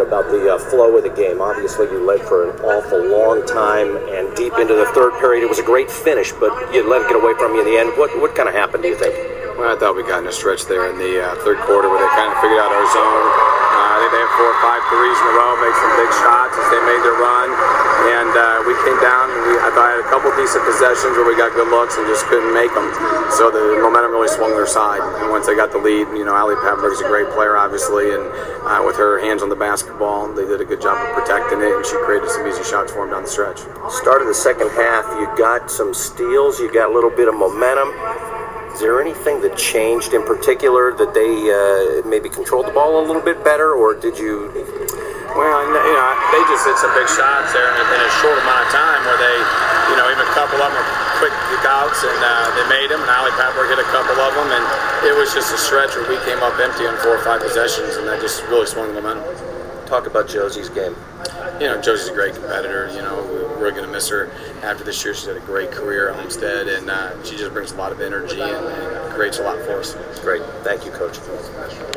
about the flow of the game. Obviously, you led for an awful long time, and deep into the third period, it was a great finish, but you let it get away from you in the end. What kind of happened, do you think? Well, I thought we got in a stretch there in the third quarter where they kind of figured out our zone. I think they had 4 or 5 threes in a row, made some big shots as they made their run. And we came down, and I thought I had a couple decent possessions where we got good looks and just couldn't make them. So the momentum really swung their side. And once they got the lead, Ali Pattenberg is a great player, obviously, and with her hands on the basketball, they did a good job of protecting it, and she created some easy shots for them down the stretch. Start of the second half, you got some steals, you got a little bit of momentum. Is there anything that changed in particular, that they maybe controlled the ball a little bit better, or did you? Well, they just hit some big shots there in a short amount of time where they, even a couple of them were quick kickouts, and they made them, and Ali Pattenberg hit a couple of them, and it was just a stretch where we came up empty on 4 or 5 possessions, and that just really swung the momentum. Talk about Josie's game. Josie's a great competitor. We're going to miss her after this year. She's had a great career at Homestead, and she just brings a lot of energy and creates a lot for us. Great. Thank you, Coach.